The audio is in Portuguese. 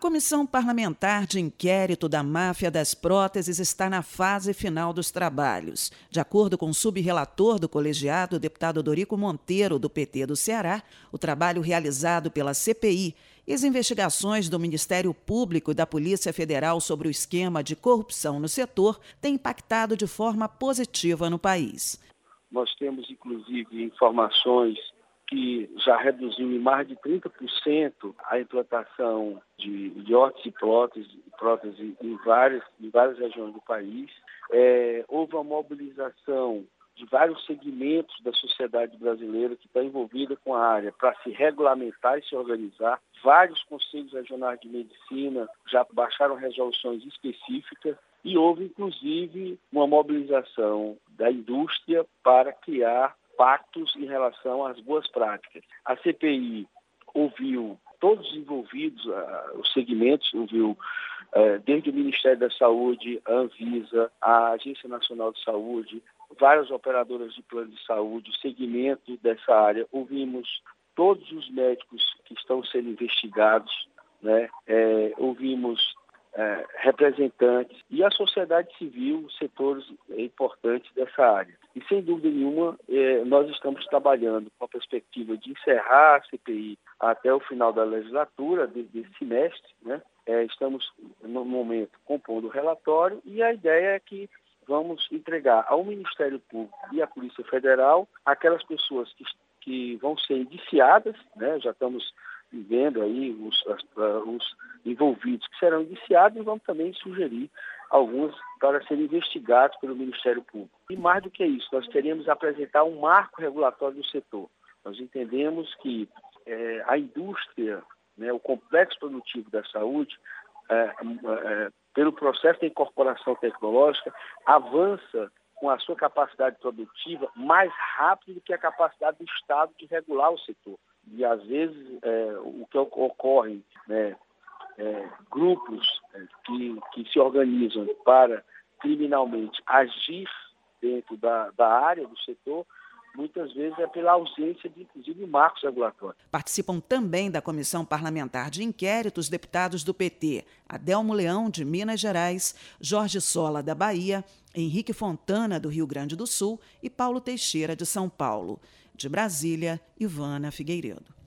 A Comissão Parlamentar de Inquérito da Máfia das Próteses está na fase final dos trabalhos. De acordo com o subrelator do colegiado, o deputado Dorico Monteiro, do PT do Ceará, o trabalho realizado pela CPI e as investigações do Ministério Público e da Polícia Federal sobre o esquema de corrupção no setor têm impactado de forma positiva no país. Nós temos, inclusive, informações que já reduziu em mais de 30% a implantação de órteses e prótese em várias regiões do país. Houve uma mobilização de vários segmentos da sociedade brasileira que está envolvida com a área para se regulamentar e se organizar. Vários conselhos regionais de medicina já baixaram resoluções específicas e houve, inclusive, uma mobilização da indústria para criar pactos em relação às boas práticas. A CPI ouviu todos os envolvidos, os segmentos, ouviu desde o Ministério da Saúde, a Anvisa, a Agência Nacional de Saúde, várias operadoras de plano de saúde, o segmento dessa área. Ouvimos todos os médicos que estão sendo investigados, né? Ouvimos representantes e a sociedade civil, setores importantes dessa área. E, sem dúvida nenhuma, nós estamos trabalhando com a perspectiva de encerrar a CPI até o final da legislatura, desse semestre, né? Estamos, no momento, compondo o relatório e a ideia é que vamos entregar ao Ministério Público e à Polícia Federal aquelas pessoas que vão ser indiciadas, né? Já estamos vendo aí os envolvidos que serão indiciados e vamos também sugerir alguns para serem investigados pelo Ministério Público. E mais do que isso, nós queremos apresentar um marco regulatório do setor. Nós entendemos que a indústria, né, o complexo produtivo da saúde, pelo processo de incorporação tecnológica, avança com a sua capacidade produtiva mais rápido do que a capacidade do Estado de regular o setor. E, às vezes, o que ocorre, né, grupos que se organizam para criminalmente agir dentro da área do setor, muitas vezes é pela ausência de, inclusive, marcos regulatórios. Participam também da Comissão Parlamentar de Inquérito os deputados do PT, Adelmo Leão, de Minas Gerais, Jorge Sola, da Bahia, Henrique Fontana, do Rio Grande do Sul e Paulo Teixeira, de São Paulo. De Brasília, Ivana Figueiredo.